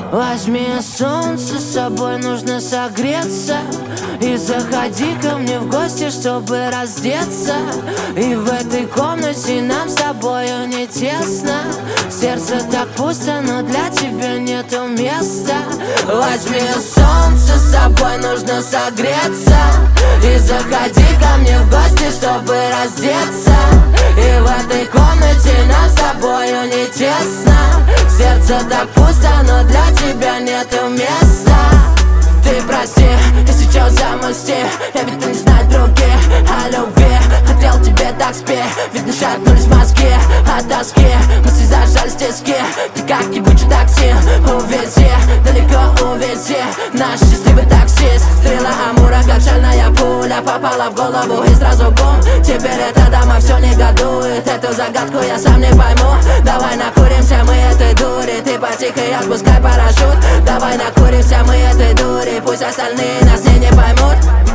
Возьми солнце с собой, нужно согреться. И заходи ко мне в гости, чтобы раздеться. И в этой комнате нам с тобою не тесно. Сердце так пусто, но для тебя нету места. Возьми солнце с собой, нужно согреться. И заходи ко мне в гости, чтобы раздеться. И в этой комнате нам с тобою не тесно. Сердце так пусто, но для тебя нету места. Ты прости, я сейчас за мости. Я ведь не знаю других о любви. Хотел тебе так спеть, ведь не шатнулись мозги от тоски. Мысли зажались в тиски. Ты как ебучий такси, увези, далеко увези. Наш счастливый таксист. Стрела Амура, как шальная пуля, попала в голову и сразу бум. Теперь эта дама все негодует. Эту загадку я сам не пойму. Давай накуримся мы этой дури. Ты потихо и отпускай парашют. Давай накуримся мы этой дури. Пусть остальные нас не поймут.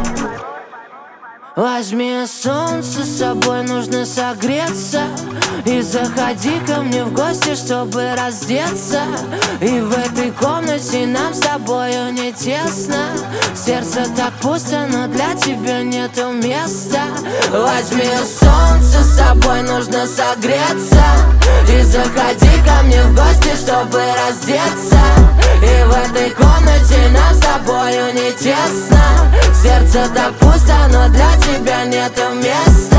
Возьми солнце с собой, нужно согреться. И заходи ко мне в гости, чтобы раздеться. И в этой комнате нам с тобою не тесно. Сердце так пусто, но для тебя нету места. Возьми солнце с собой, нужно согреться. И заходи ко мне в гости, чтобы раздеться. И в этой комнате нам с тобою не тесно. Сердце так пусто, но для тебя нету места.